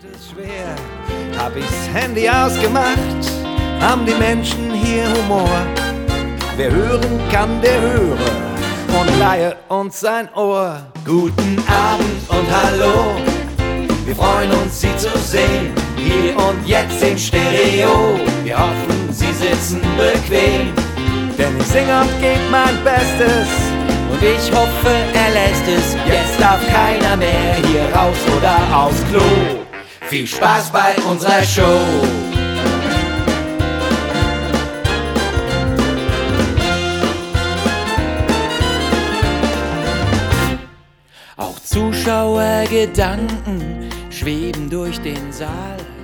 es schwer, hab ich's Handy ausgemacht, haben die Menschen hier Humor. Wer hören kann, der höre und leihe uns sein Ohr. Guten Abend und hallo, wir freuen uns, Sie zu sehen, hier und jetzt in Stereo. Wir hoffen, Sie sitzen bequem, denn ich sing und geb mein Bestes. Und ich hoffe, er lässt es, jetzt darf keiner mehr hier raus oder aufs Klo. Viel Spaß bei unserer Show. Auch Zuschauergedanken schweben durch den Saal.